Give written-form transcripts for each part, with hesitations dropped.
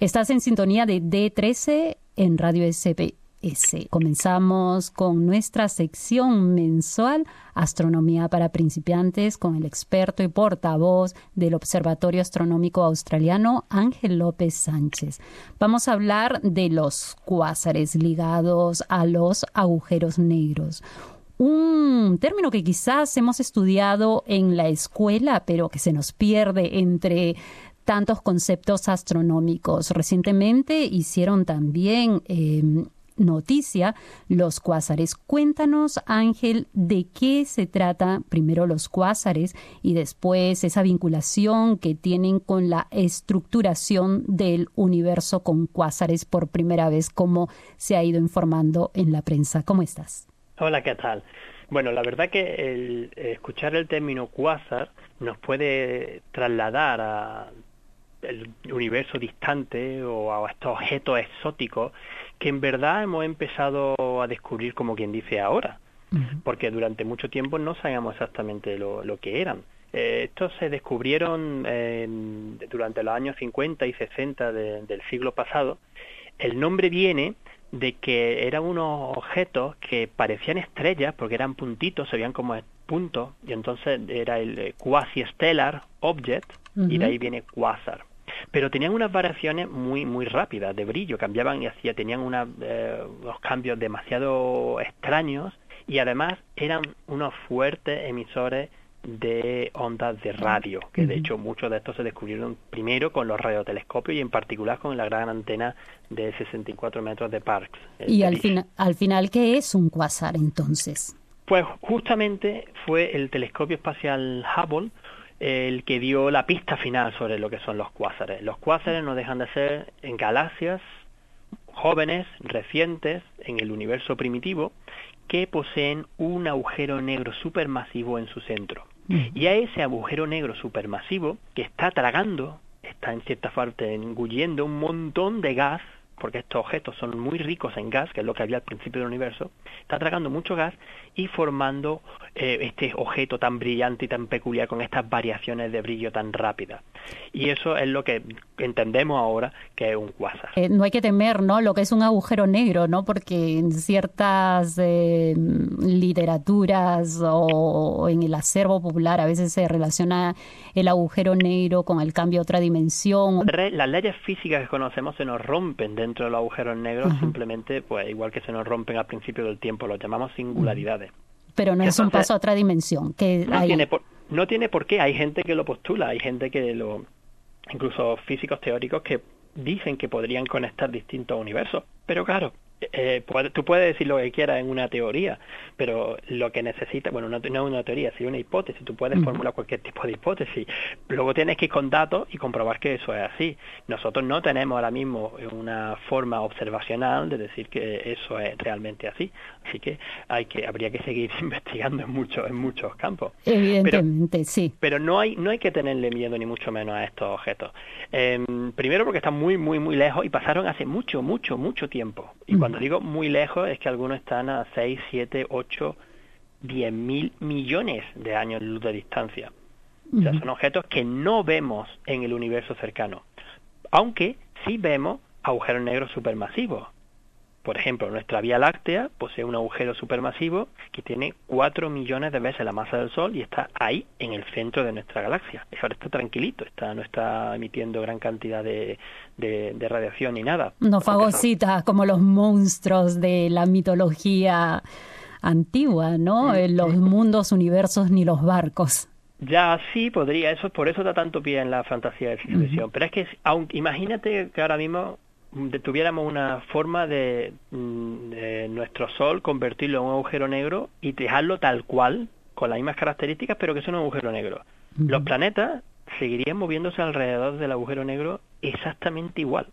Estás en sintonía de D13 en Radio SBS. Comenzamos con nuestra sección mensual Astronomía para Principiantes con el experto y portavoz del Observatorio Astronómico Australiano, Ángel López Sánchez. Vamos a hablar de los cuásares ligados a los agujeros negros. Un término que quizás hemos estudiado en la escuela, pero que se nos pierde entre tantos conceptos astronómicos. Recientemente hicieron también noticia los cuásares. Cuéntanos, Ángel, de qué se trata primero los cuásares y después esa vinculación que tienen con la estructuración del universo con cuásares por primera vez, como se ha ido informando en la prensa. ¿Cómo estás? Hola, ¿qué tal? Bueno, la verdad que escuchar el término cuásar nos puede trasladar a el universo distante o a estos objetos exóticos que en verdad hemos empezado a descubrir, como quien dice, ahora, porque durante mucho tiempo no sabíamos exactamente lo que eran. Estos se descubrieron durante los años 50 y 60 del siglo pasado. El nombre viene de que eran unos objetos que parecían estrellas porque eran puntitos, se veían como puntos, y entonces era el quasi-stellar object, y de ahí viene cuásar. Pero tenían unas variaciones muy rápidas de brillo, cambiaban y tenían unos cambios demasiado extraños, y además eran unos fuertes emisores de ondas de radio, que de hecho muchos de estos se descubrieron primero con los radiotelescopios y en particular con la gran antena de 64 metros de Parkes. Y al final, ¿qué es un cuásar entonces? Pues justamente fue el telescopio espacial Hubble el que dio la pista final sobre lo que son los cuásares. Los cuásares no dejan de ser en galaxias jóvenes, recientes, en el universo primitivo, que poseen un agujero negro supermasivo en su centro. Y a ese agujero negro supermasivo, que está tragando, está en cierta parte engullendo un montón de gas, porque estos objetos son muy ricos en gas, que es lo que había al principio del universo, está tragando mucho gas y formando este objeto tan brillante y tan peculiar con estas variaciones de brillo tan rápidas. Y eso es lo que entendemos ahora que es un cuásar. No hay que temer, ¿no?, lo que es un agujero negro, ¿no? Porque en ciertas literaturas o en el acervo popular a veces se relaciona el agujero negro con el cambio a otra dimensión. Las leyes físicas que conocemos se nos rompen dentro de los agujeros negros, simplemente, pues igual que se nos rompen al principio del tiempo, los llamamos singularidades. Pero no es un paso a otra dimensión. Que no tiene por qué. Hay gente que lo postula, hay gente que incluso físicos teóricos que dicen que podrían conectar distintos universos. Pero claro, tú puedes decir lo que quieras en una teoría, pero lo que necesitas, bueno, no es una teoría, sino una hipótesis. Tú puedes formular cualquier tipo de hipótesis. Luego tienes que ir con datos y comprobar que eso es así. Nosotros no tenemos ahora mismo una forma observacional de decir que eso es realmente así. Así que habría que seguir investigando en muchos campos. Evidentemente, sí. Pero no hay que tenerle miedo ni mucho menos a estos objetos. Primero porque están muy lejos y pasaron hace mucho tiempo. Y cuando digo muy lejos es que algunos están a 6, 7, 8, 10.000 millones de años luz de distancia. O sea, son objetos que no vemos en el universo cercano. Aunque sí vemos agujeros negros supermasivos. Por ejemplo, nuestra Vía Láctea posee un agujero supermasivo que tiene 4 millones de veces la masa del Sol y está ahí, en el centro de nuestra galaxia. Ahora está tranquilito, no está emitiendo gran cantidad de radiación ni nada. No fagocita como los monstruos de la mitología antigua, ¿no? Los mundos, universos ni los barcos. Ya, sí, podría. Por eso da tanto pie en la fantasía de ciencia ficción. Pero es que, aunque imagínate que ahora mismo tuviéramos una forma de nuestro Sol convertirlo en un agujero negro y dejarlo tal cual, con las mismas características, pero que sea un agujero negro. Los planetas seguirían moviéndose alrededor del agujero negro exactamente igual.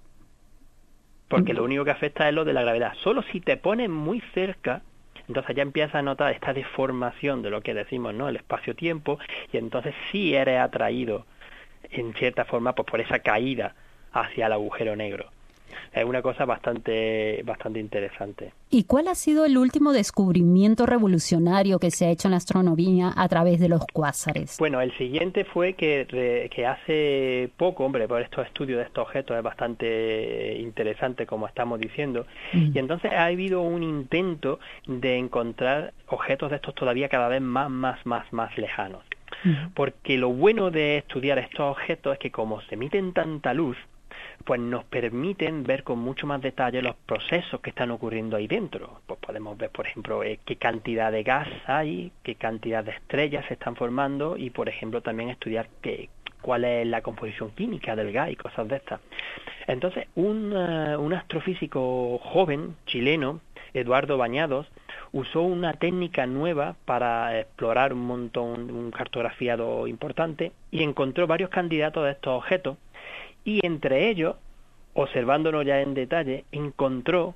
Porque lo único que afecta es lo de la gravedad. Solo si te pones muy cerca, entonces ya empiezas a notar esta deformación de lo que decimos, ¿no?, el espacio-tiempo, y entonces sí eres atraído, en cierta forma, pues por esa caída hacia el agujero negro. es una cosa bastante interesante. ¿Y cuál ha sido el último descubrimiento revolucionario que se ha hecho en la astronomía a través de los cuásares? Bueno, el siguiente fue que hace poco, hombre, por estos estudios de estos objetos es bastante interesante, como estamos diciendo, y entonces ha habido un intento de encontrar objetos de estos todavía cada vez más lejanos. Porque lo bueno de estudiar estos objetos es que como se emiten tanta luz, pues nos permiten ver con mucho más detalle los procesos que están ocurriendo ahí dentro. Pues podemos ver, por ejemplo, qué cantidad de gas hay, qué cantidad de estrellas se están formando y, por ejemplo, también estudiar cuál es la composición química del gas y cosas de estas. Entonces, un astrofísico joven chileno, Eduardo Bañados, usó una técnica nueva para explorar un cartografiado importante y encontró varios candidatos de estos objetos. Y entre ellos, observándolo ya en detalle, encontró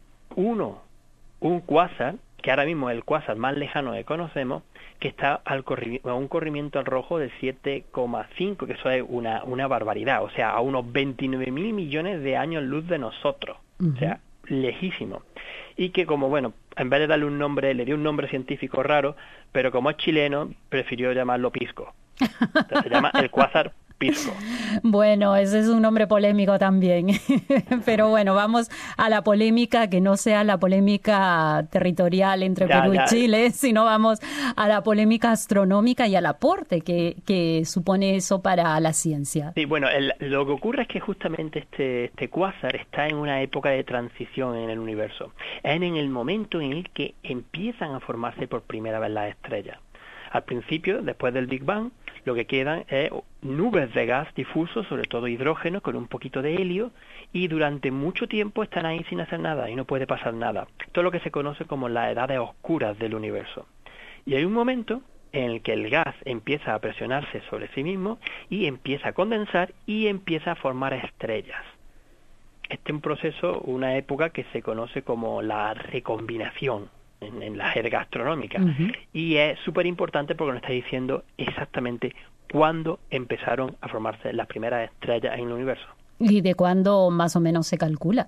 un cuásar, que ahora mismo es el cuásar más lejano que conocemos, que está a un corrimiento al rojo de 7,5, que eso es una barbaridad, o sea, a unos 29.000 millones de años luz de nosotros, o sea, lejísimo. Y que como, bueno, en vez de darle un nombre, le dio un nombre científico raro, pero como es chileno, prefirió llamarlo Pisco. Entonces se llama el cuásar Pisco. Bueno, ese es un nombre polémico también. Pero bueno, vamos a la polémica, que no sea la polémica territorial entre Perú y Chile, sino vamos a la polémica astronómica y al aporte que supone eso para la ciencia. Sí, bueno, lo que ocurre es que justamente este cuásar está en una época de transición en el universo. Es en el momento en el que empiezan a formarse por primera vez las estrellas. Al principio, después del Big Bang, lo que quedan es nubes de gas difuso, sobre todo hidrógeno, con un poquito de helio, y durante mucho tiempo están ahí sin hacer nada y no puede pasar nada. Esto es lo que se conoce como las edades oscuras del universo. Y hay un momento en el que el gas empieza a presionarse sobre sí mismo y empieza a condensar y empieza a formar estrellas. Este es un proceso, una época que se conoce como la recombinación en la jerga astronómica. Y es súper importante porque nos está diciendo exactamente cuándo empezaron a formarse las primeras estrellas en el universo. ¿Y de cuándo más o menos se calcula?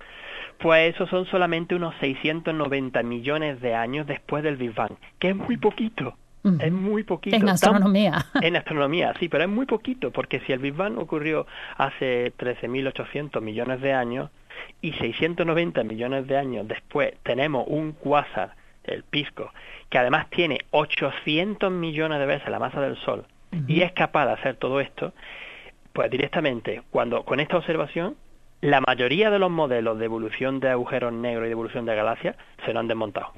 Pues eso son solamente unos 690 millones de años después del Big Bang, que es muy poquito. Es muy poquito. En astronomía. En astronomía, sí, pero es muy poquito, porque si el Big Bang ocurrió hace 13.800 millones de años y 690 millones de años después tenemos un cuásar, el Pisco, que además tiene 800 millones de veces la masa del Sol y es capaz de hacer todo esto, pues directamente, con esta observación, la mayoría de los modelos de evolución de agujeros negros y de evolución de galaxias se lo han desmontado.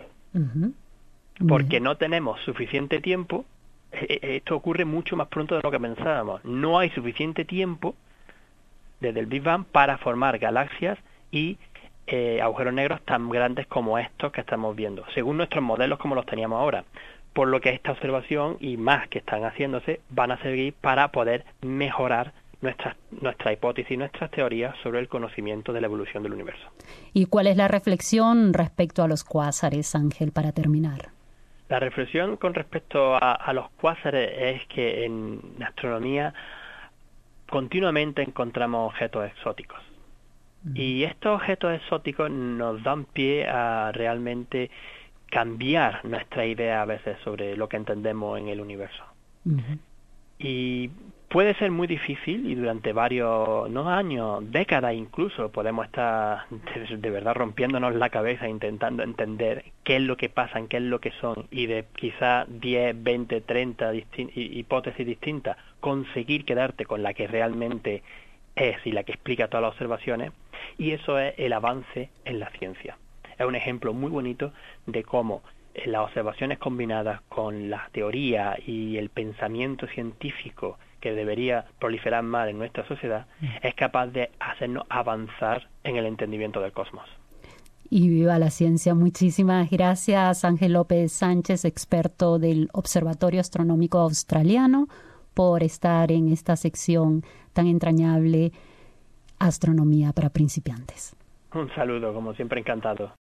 Porque no tenemos suficiente tiempo. Esto ocurre mucho más pronto de lo que pensábamos. No hay suficiente tiempo desde el Big Bang para formar galaxias y agujeros negros tan grandes como estos que estamos viendo, según nuestros modelos como los teníamos ahora. Por lo que esta observación y más que están haciéndose van a servir para poder mejorar nuestra hipótesis, nuestras teorías sobre el conocimiento de la evolución del universo. ¿Y cuál es la reflexión respecto a los cuásares, Ángel, para terminar? La reflexión con respecto a los cuásares es que en astronomía continuamente encontramos objetos exóticos. Y estos objetos exóticos nos dan pie a realmente cambiar nuestra idea a veces sobre lo que entendemos en el universo. Y puede ser muy difícil y durante varios, no años, décadas incluso, podemos estar de verdad rompiéndonos la cabeza intentando entender qué es lo que pasan, qué es lo que son, y de quizás 10, 20, 30 hipótesis distintas, conseguir quedarte con la que realmente es y la que explica todas las observaciones, y eso es el avance en la ciencia. Es un ejemplo muy bonito de cómo las observaciones combinadas con la teoría y el pensamiento científico que debería proliferar más en nuestra sociedad es capaz de hacernos avanzar en el entendimiento del cosmos. Y viva la ciencia. Muchísimas gracias, Ángel López Sánchez, experto del Observatorio Astronómico Australiano, por estar en esta sección tan entrañable, Astronomía para Principiantes. Un saludo, como siempre, encantado.